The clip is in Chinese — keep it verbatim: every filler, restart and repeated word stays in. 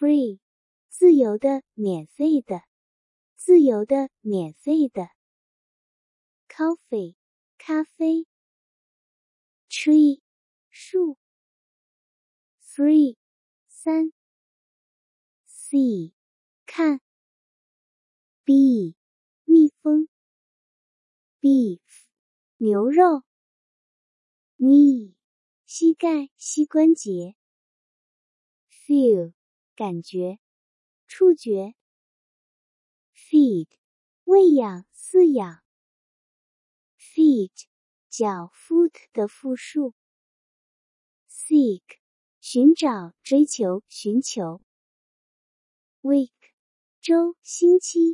free， 自由的，免费的，自由的，免费的。coffee， 咖啡。tree， 树。three， 三。see， 看。bee， 蜜蜂。beef， 牛肉。knee， 膝盖，膝关节。feel， 感觉，触觉。feed， 喂养，饲养。feet， 脚 foot 的复数。seek， 寻找，追求，寻求。week， 周，星期。